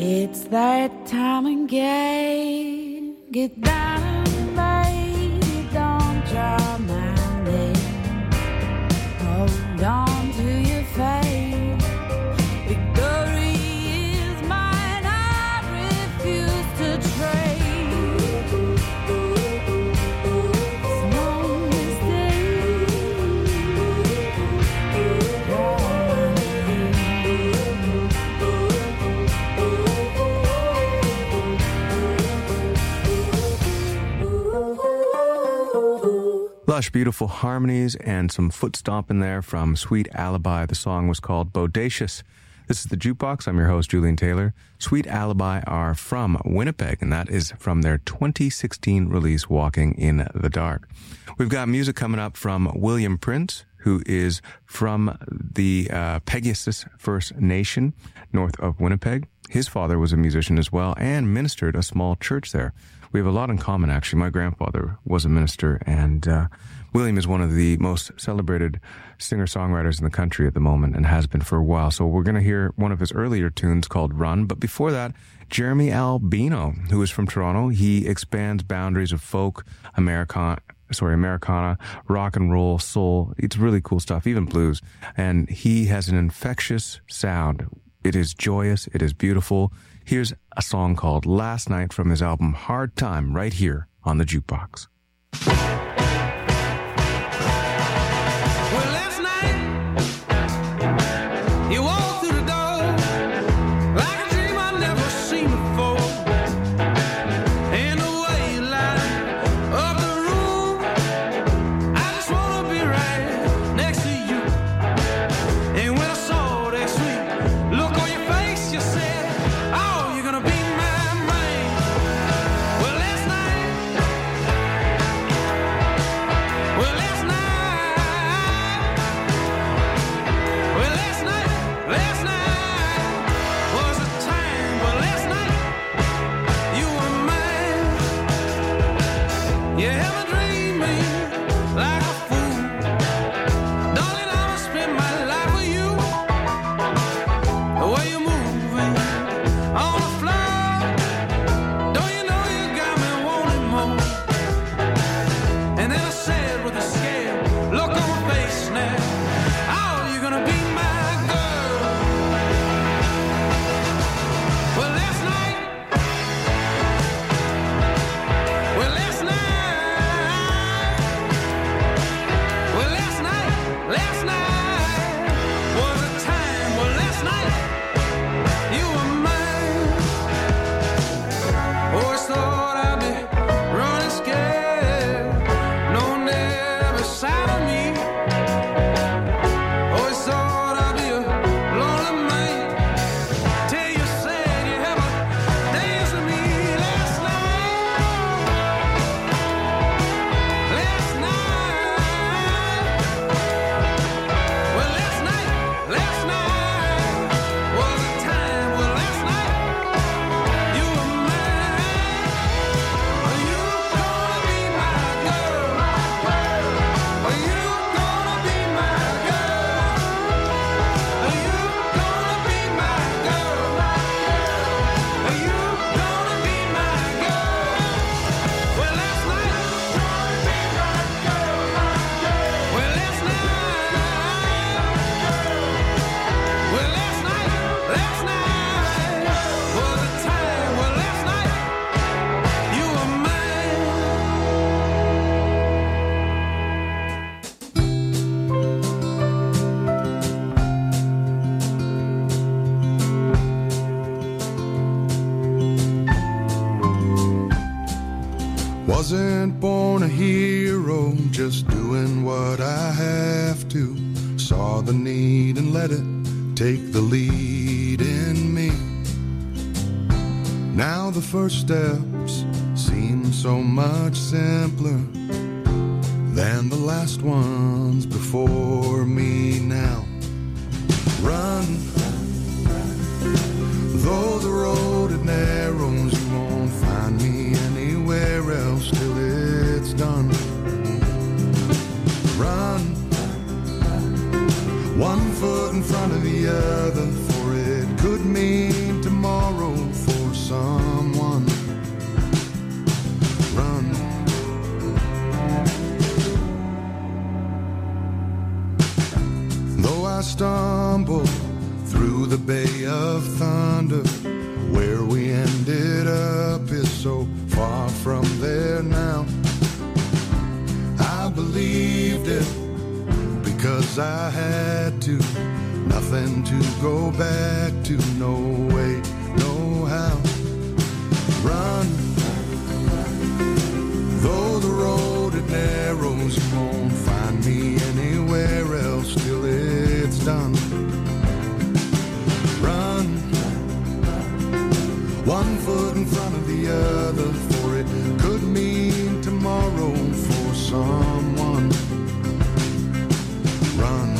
It's that time again. Get down, baby, don't draw my name. Hold on to your faith. Victory is mine, I refuse to trade. It's no mistake. Draw Lush, beautiful harmonies and some foot stomping there from Sweet Alibi. The song was called Bodacious. This is The Jukebox. I'm your host, Julian Taylor. Sweet Alibi are from Winnipeg, and that is from their 2016 release, Walking in the Dark. We've got music coming up from William Prince, who is from the Pegasus First Nation, north of Winnipeg. His father was a musician as well and ministered a small church there. We have a lot in common, actually. My grandfather was a minister, and William is one of the most celebrated singer-songwriters in the country at the moment and has been for a while. So we're going to hear one of his earlier tunes called Run. But before that, Jeremy Albino, who is from Toronto. He expands boundaries of folk, Americana, rock and roll, soul. It's really cool stuff, even blues. And he has an infectious sound. It is joyous. It is beautiful. Here's a song called Last Night from his album Hard Time, right here on The Jukebox. Well, last night, you walked through the door like a dream I'd never seen before. And the way you light up the room, I just want to be right next to you. And when I saw that sweet look on your face, you said, oh, you're gonna be my man. Well, last night, was a time. Well, last night, you were mine. You have me dreaming like a fool. Darling, I'ma spend my life with you. The way you're moving on the floor, don't you know you got me wanting more? And then I said with a scared look on my face now, oh, you're gonna be my girl. Well, last night, last night was a time. Well, last night, you were mine. Always thought I'd be running scared, no one there beside of me. Always thought I'd be a lonely man, till you said you have a dance with me. Last night, well, last night was a time. Well, last night, you were mine. Are you gonna be my girl? Are you gonna be my girl? Are you gonna be my girl? Are you gonna be my girl? Well, last night, well, last night, was a time. Well, last night, you were mine. Wasn't born a hero, just doing what I have to. Saw the need and let it take the lead in me. Now the first steps seem so much simpler than the last ones before me now. Run, though the road it narrows, you won't find me anywhere else till it's done. Run, one foot in front of the other, for it could mean tomorrow valley of thunder. Where we ended up is so far from there now. I believed it because I had to. Nothing to go back to, no way, no how. Run, though the road it narrows, you won't find me anywhere else till it's done. Run, one foot in front of the other, for it could mean tomorrow for someone. Run.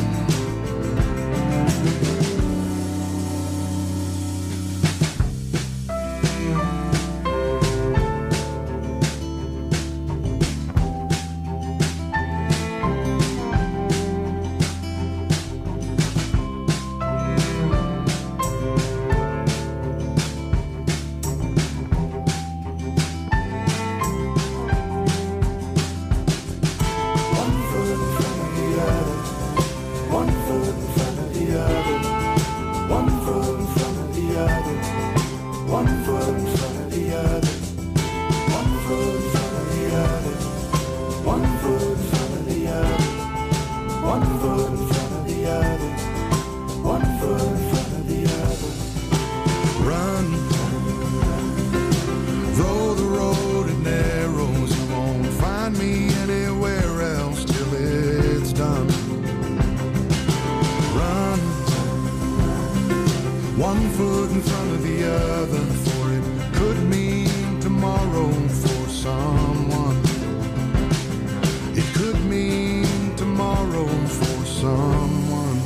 One foot in front of the other, for it could mean tomorrow for someone. It could mean tomorrow for someone.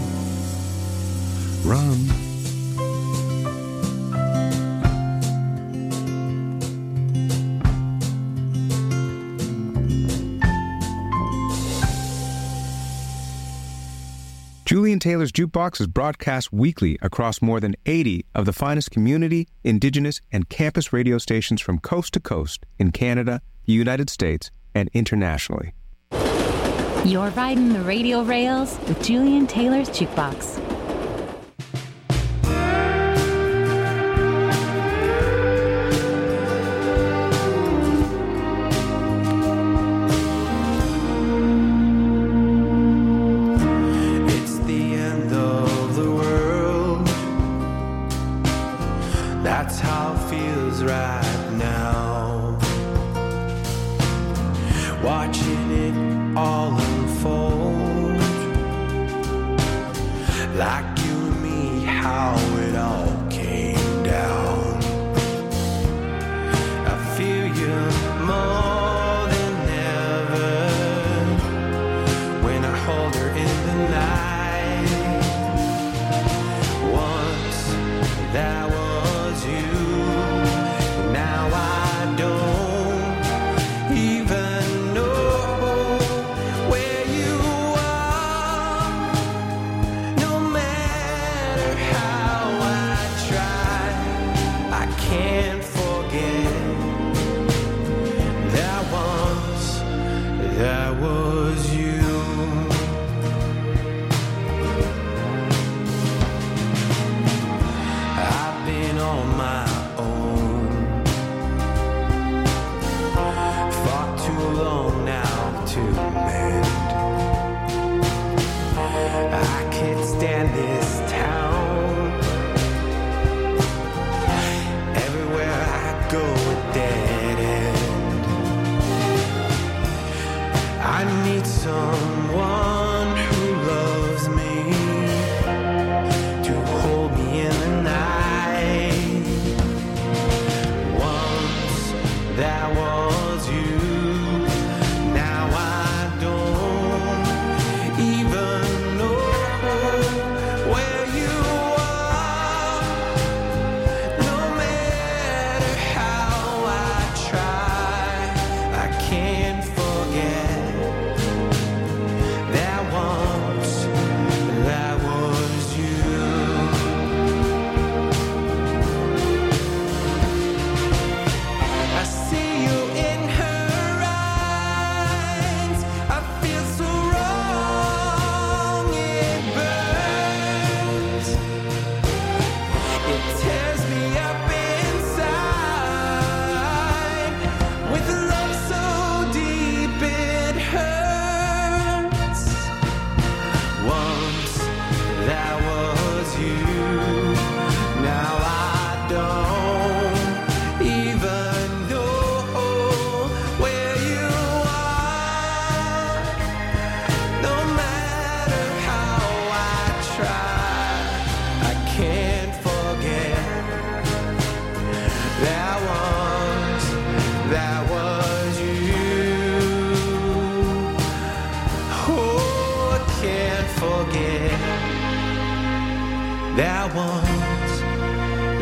Run. Julian Taylor's Jukebox is broadcast weekly across more than 80 of the finest community, indigenous, and campus radio stations from coast to coast in Canada, the United States, and internationally. You're riding the radio rails with Julian Taylor's Jukebox. That's how it feels right now. Watching it all unfold. Like you and me, how it all came down. I feel you more than ever when I hold her in the night. Once that was now I don't even know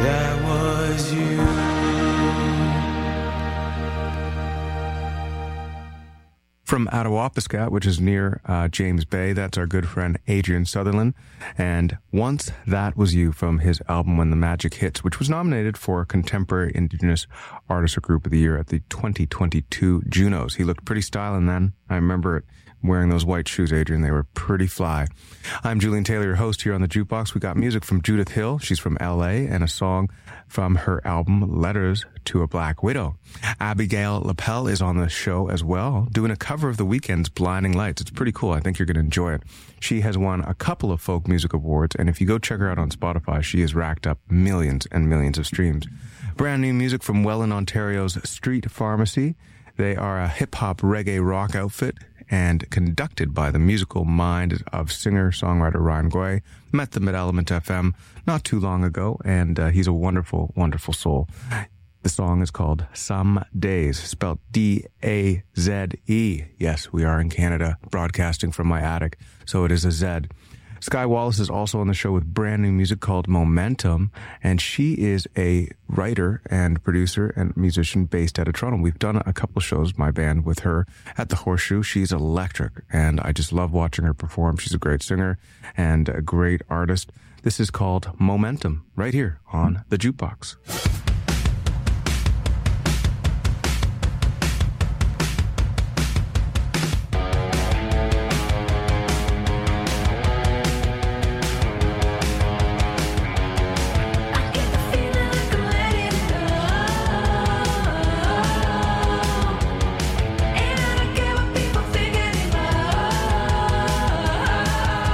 that was you. From Attawapiskat, which is near James Bay, that's our good friend Adrian Sutherland. And Once That Was You from his album When the Magic Hits, which was nominated for Contemporary Indigenous Artist or Group of the Year at the 2022 Junos. He looked pretty styling then. I remember it. Wearing those white shoes, Adrian. They were pretty fly. I'm Julian Taylor, your host here on the Jukebox. We got music from Judith Hill. She's from LA, and a song from her album Letters to a Black Widow. Abigail Lapel is on the show as well, doing a cover of The Weeknd's Blinding Lights. It's pretty cool. I think you're going to enjoy it. She has won a couple of folk music awards, and if you go check her out on Spotify, she has racked up millions and millions of streams. Brand new music from Welland, Ontario's Street Pharmacy. They are a hip-hop reggae rock outfit and conducted by the musical mind of singer-songwriter Ryan Guay. Met them at Element FM not too long ago, and he's a wonderful, wonderful soul. The song is called Some Days, spelled D-A-Z-E. Yes, we are in Canada, broadcasting from my attic, so it is a Z. Skye Wallace is also on the show with brand new music called Momentum, and she is a writer and producer and musician based out of Toronto. We've done a couple of shows, my band, with her at the Horseshoe. She's electric, and I just love watching her perform. She's a great singer and a great artist. This is called Momentum, right here on The Jukebox.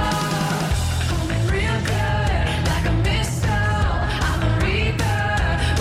Real good, like a missile. I'm a reaper.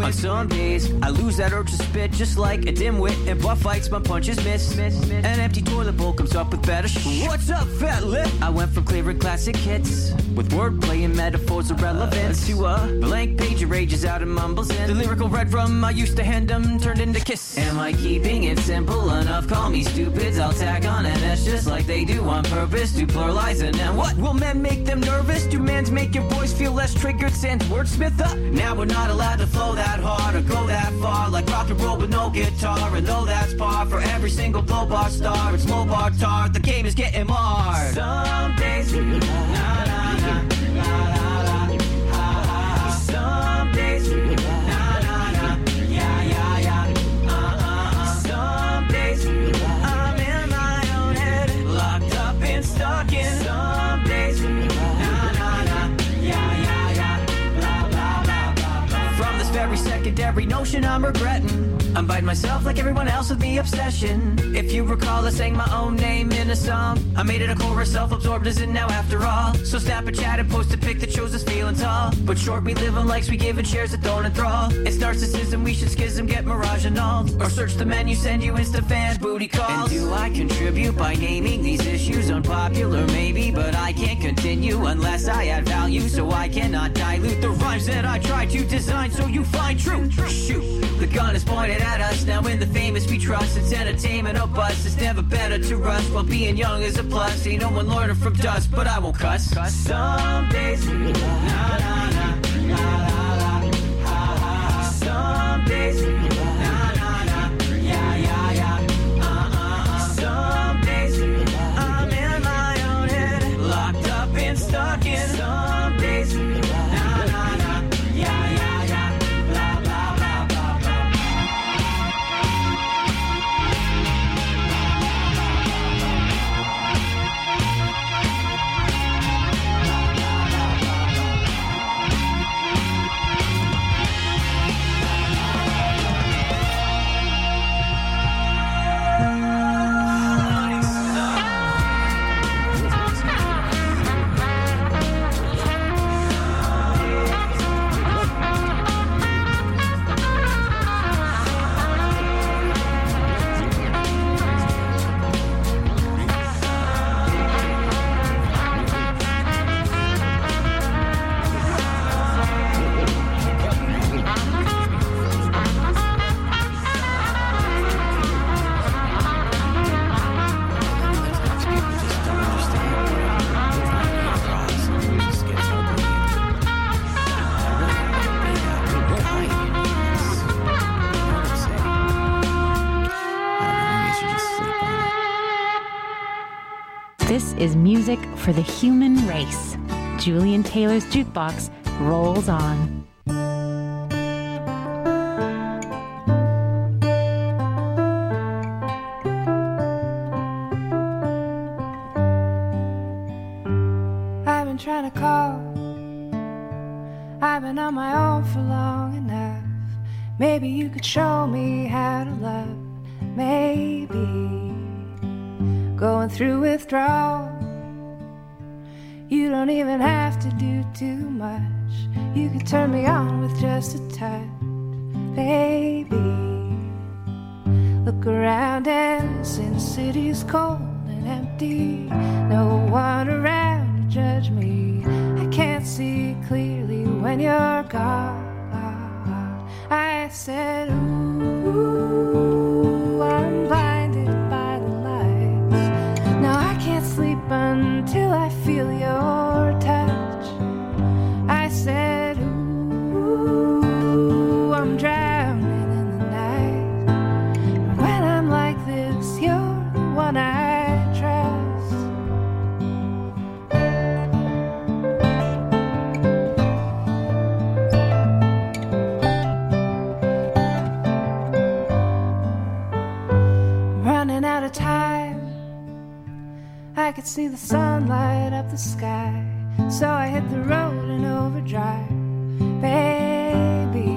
On some days, I lose that urge to spit just like a dimwit. In butt fights, my punches miss. An empty toilet bowl comes up with better What's up, fat lip? I went from clearing classic hits with wordplay and metaphors of relevance to a blank page of rages out and mumbles in. The lyrical red rum I used to hand them turned into kiss. Am I keeping it simple enough? Call me stupids, I'll tag on an S just like they do on purpose to pluralize it. And what? Will men make them nervous? Do men's make your voice feel less triggered? Sans wordsmith up. Now we're not allowed to flow that hard or go that far like rock and roll with no guitar. And though that's par for every single blow bar star, it's low bar tar. The game is getting marred. Some days we na na na la la la ha ha. Some days we na na na yeah yeah yeah Some days I'm in my own head, locked up and stuck in. Some days na na na yeah yeah yeah blah blah blah blah blah. From this very secondary notion I'm regretting. I'm biting myself like everyone else with the obsession. If you recall, I sang my own name in a song. I made it a chorus, self-absorbed as it now after all. So snap a chat and post a pic that shows us feeling tall. But short, we live on likes, we give and shares that don't enthrall. It's narcissism, we should schism, get mirage annulled. Or search the menu, send you Insta fan booty calls. And do I contribute by naming these issues? Unpopular maybe, but I can't continue unless I add value. So I cannot dilute the rhymes that I try to design so you find truth. Shoot, the gun is pointed at us, now in the famous we trust. It's entertainment or bust, it's never better to rust. While being young is a plus, ain't no one learning from dust. But I won't cuss. Some days na na na la la la ha ha. Some days na na na yeah yeah yeah Some days I'm in my own head, locked up and stuck in. Some days na na na yeah yeah yeah blah blah blah blah blah. This is music for the human race. Julian Taylor's Jukebox rolls on. I've been trying to call. I've been on my own for long enough. Maybe you could show me how to love. Maybe going through withdrawal, you don't even have to do too much. You could turn me on with just a touch, baby. Look around and see the city's cold and empty. No one around to judge me. I can't see clearly when you're gone. I said, ooh, I'm blinded by the lights. Now I can't sleep until I feel your touch. I said, ooh, I'm drowning in the night. When I'm like this, you're the one I trust. Running out of time, I could see the sun light up the sky. So I hit the road in overdrive, baby.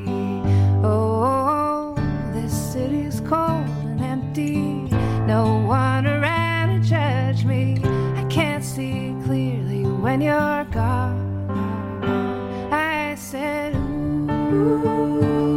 Oh, this city's cold and empty. No one around to judge me. I can't see clearly when you're gone. I said, ooh,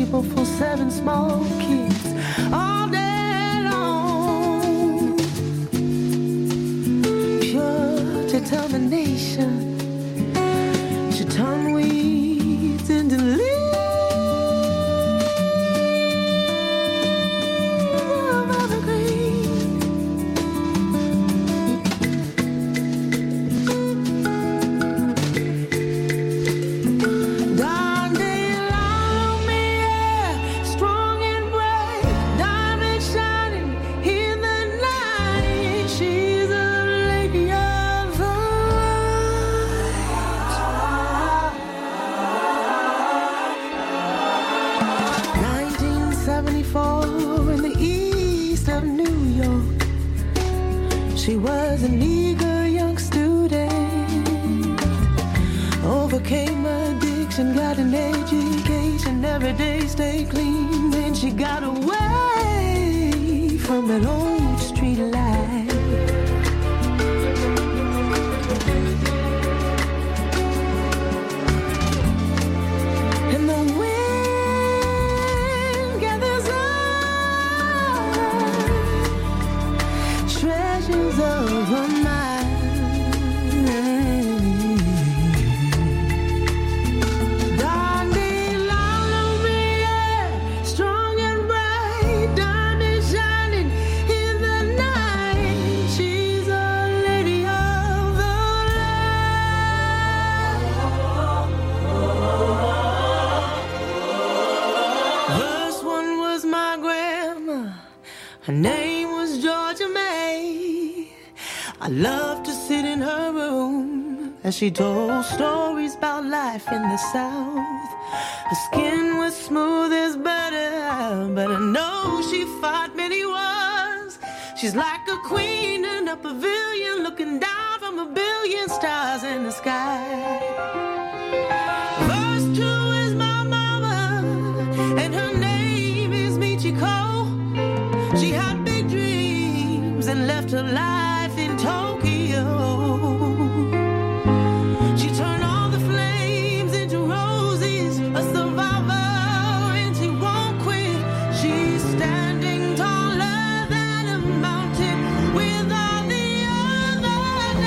table for 7 small kids all day long. Pure determination, she turned weeds into leaves. She was an eager young student, overcame addiction, got an education, every day stayed clean. Then she got away from that old street life. And the wind gathers up treasures of her mind. Dandelion Maria, strong and bright, diamond shining in the night. She's a lady of the land. First one was my grandma. Her name was Georgia May. I loved to sit in her room as she told stories about life in the South. Her skin was smooth as butter, but I know she fought many wars. She's like a queen in a pavilion, looking down from a billion stars in the sky. First two is my mama, and her name is Michiko. She had big dreams and left her life in Tokyo. She turned all the flames into roses, a survivor, and she won't quit. She's standing taller than a mountain with all the other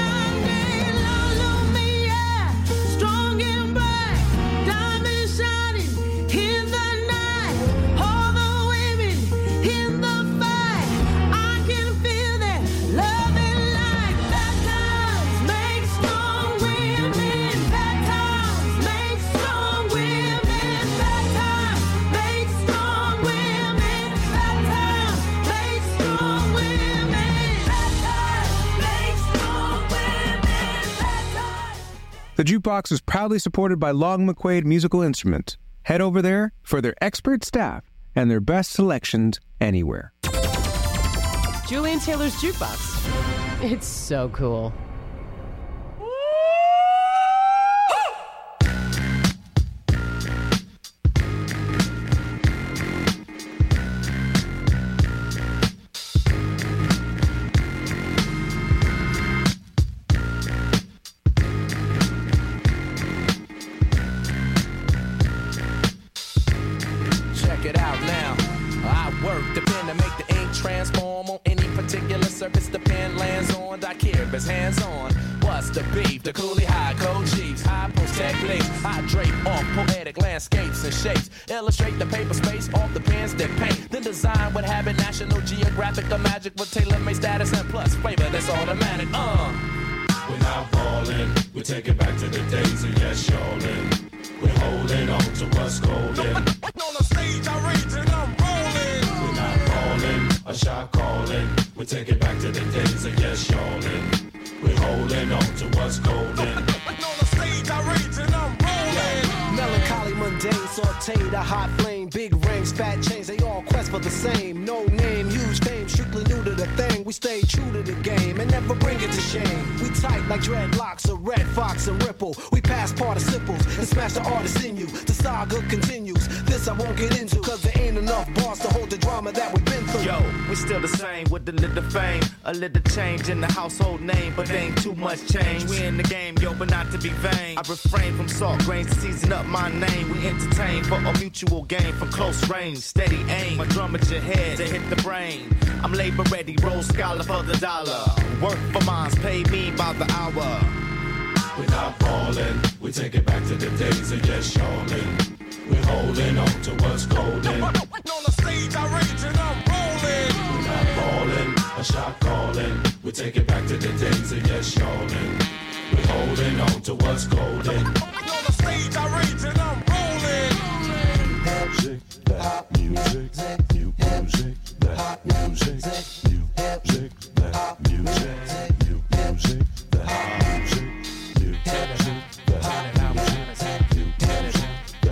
Dandelion, strong and bright, diamond shining in the night. All the women in the fight, I can feel that love and light. Bad times make strong women. Bad times make strong women. Bad times make strong women. Bad times make strong women. Bad times make strong women. Bad times. The Jukebox is proudly supported by Long McQuaid Musical Instruments. Head over there for their expert staff and their best selections anywhere. Julian Taylor's Jukebox. It's so cool. Check it out now. I work the pen to make the ink transform on any particular surface the pen lands on. I care if it's hands-on. What's the beef? The coolie high code chiefs, high post techniques. I drape off poetic landscapes and shapes. Illustrate the paper space off the pens that paint. Then design what habit National Geographic or magic with tailor-made status and plus flavor that's automatic. We're not ballin', we take it back to the days of yes, y'allin'. We're holding on to what's golden. On the stage, I rage and I'm rolling. We're not ballin', a shot callin'. We take it back to the days of yes, y'allin'. We're holding on to what's golden. On the stage, I rage and I'm rolling. Melancholy, mundane, sauteed, a hot flame, big rings, fat chains, they all quest for the same. No name, huge fame, strictly new to the thing. We stay true to the game and never bring it to shame. We tight like dreadlocks, a red fox and ripple. We pass participles and smash the artist in you. The saga continues. This I won't get into, cause there ain't enough bars to hold the drama that we've been through. Yo, we still the same with a little fame, a little change in the household name, but ain't too much change. We in the game, yo, but not to be vain. I refrain from salt grains to season up my name. We entertain for a mutual gain from close range. Steady aim, a drum at your head to hit the brain. I'm labor ready, roll scholar for the dollar. Work for mines, pay me by the hour. We're not falling, we take it back to the days of yes, y'allin'. We're holding on to what's golden. On the stage, I rage and I'm rolling. We're not falling, a shot calling. We take it back to the days of yes, y'allin'. We're holding on to what's golden. On the stage, I rage and I'm rolling. Music, that music, new music, that music, new music, that music, new music, that music, new music, that music, new music,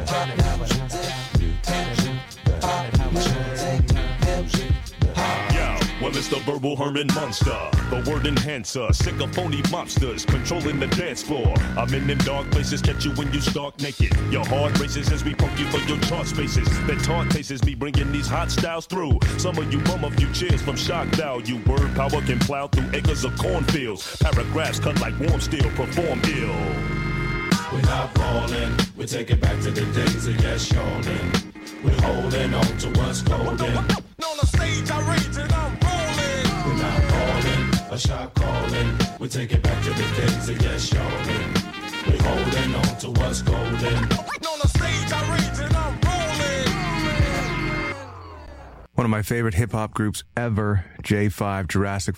well, it's the verbal Herman Monster, the word enhancer, sick of phony mobsters controlling the dance floor. I'm in them dark places, catch you when you stark naked. Your heart races as we punk you for your chart spaces. That taunt tastes me bringing these hot styles through. Some of you bum a few cheers from shock value. Word power can plow through acres of cornfields. Paragraphs cut like warm steel, perform ill. We're not falling, we take it back to the days of yes, y'allin'. We're holding on to what's golden. On the stage, I rage and I'm rolling. We're not falling, a shot calling. We take it back to the days of yes, y'allin'. We're holding on to what's golden. On the stage, I rage and I'm rolling. One of my favorite hip-hop groups ever, J5, Jurassic